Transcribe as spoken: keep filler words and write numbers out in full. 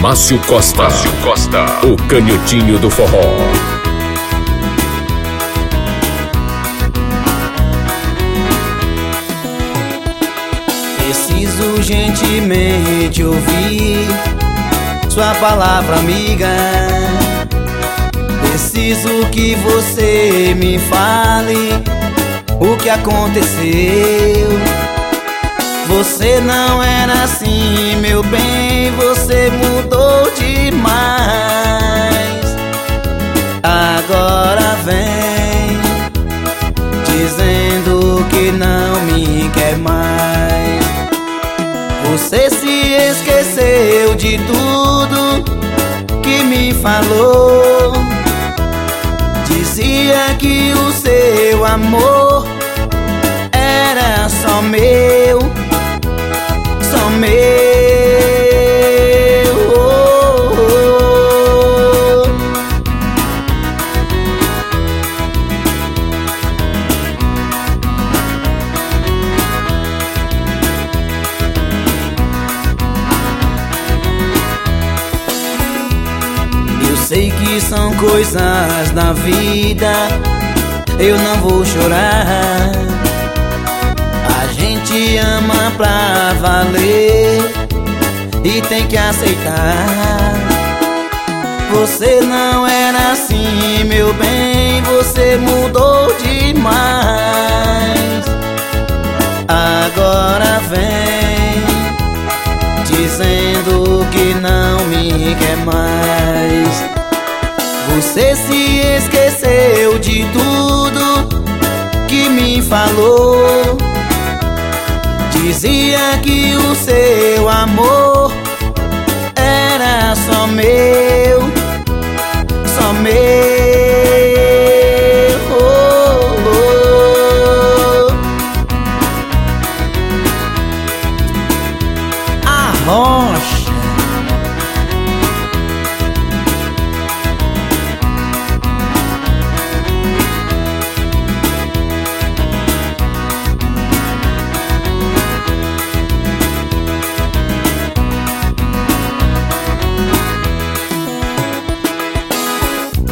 Márcio Costa, Márcio Costa, o canhotinho do forró. Preciso urgentemente ouvir sua palavra amiga. Preciso que você me fale o que aconteceu. Você não era assim, meu bem, você mudou demais. Agora vem dizendo que não me quer mais. Você se esqueceu de tudo que me falou. Dizia que o seu amor era só meu, só meu. Oh, oh. Eu sei que são coisas da vida, eu não vou chorar. A gente ama pra valer e tem que aceitar. Você não era assim, meu bem, você mudou demais. Agora vem dizendo que não me quer mais. Você se esqueceu de tudo que me falou. Dizia que o seu